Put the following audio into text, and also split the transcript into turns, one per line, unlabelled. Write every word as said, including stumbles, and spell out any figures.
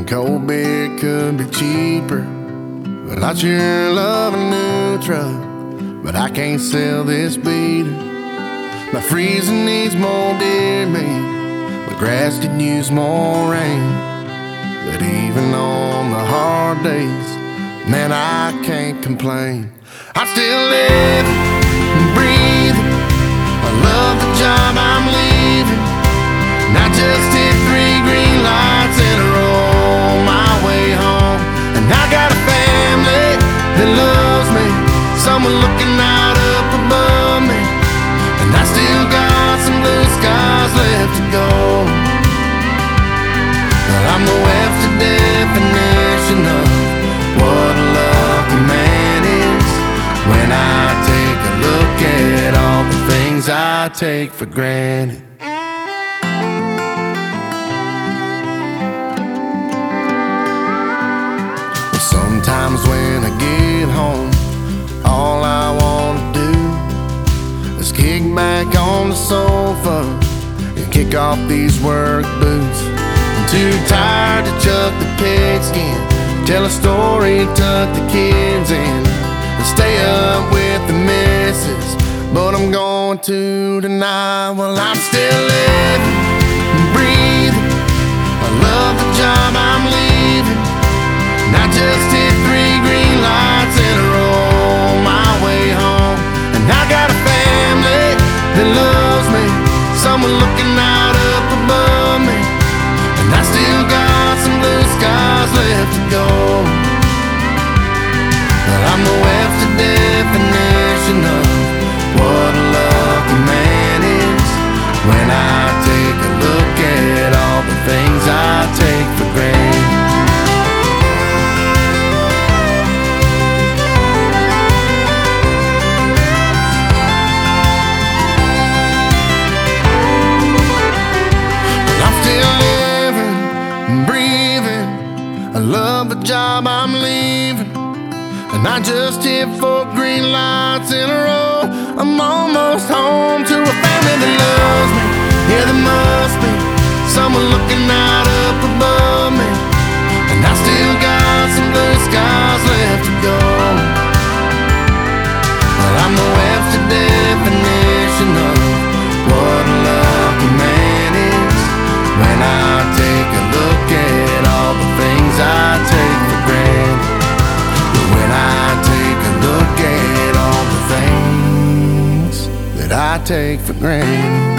cold beer could be cheaper. Well, I sure love a new truck, but I can't sell this beater. My freezer needs more deer meat, my grass could use more rain. But even on the hard days, man, I can't complain. I still live and breathe. I love the job I'm leaving, and I just hit three green lights in a row on my way home. And I got a family that loves me, someone looking out up above me, and I still got some blue skies left to go. Well, I'm the Webster definition of what a lucky man is, when I take a look at all the things I take for granted. Sometimes when I get home, all I wanna do is kick back on the sofa and kick off these work boots. I'm too tired to chuck the pigskin, tell a story, tuck the kids in, and stay up with the missus, but I'm going to tonight. Well, I'm still living and breathing. I love the job I'm leaving, and I just hit three green lights in a row on my way home. And I got a family that loves me, someone looking out up above me, and I still got some blue skies left to go. Well, I'm the Webster definition of what a lucky man is, when I take a look at all the things I take for granted. I love the job I'm leaving, and I just hit four green lights in a row. I'm almost home to a family that loves me. Yeah, there must be someone looking out up above me, and I still got some blue skies left to go. Well, I'm the Webster definition of what a lucky man is, when I take a look at all the things I take for granted. But when I take a look at all the things that I take for granted.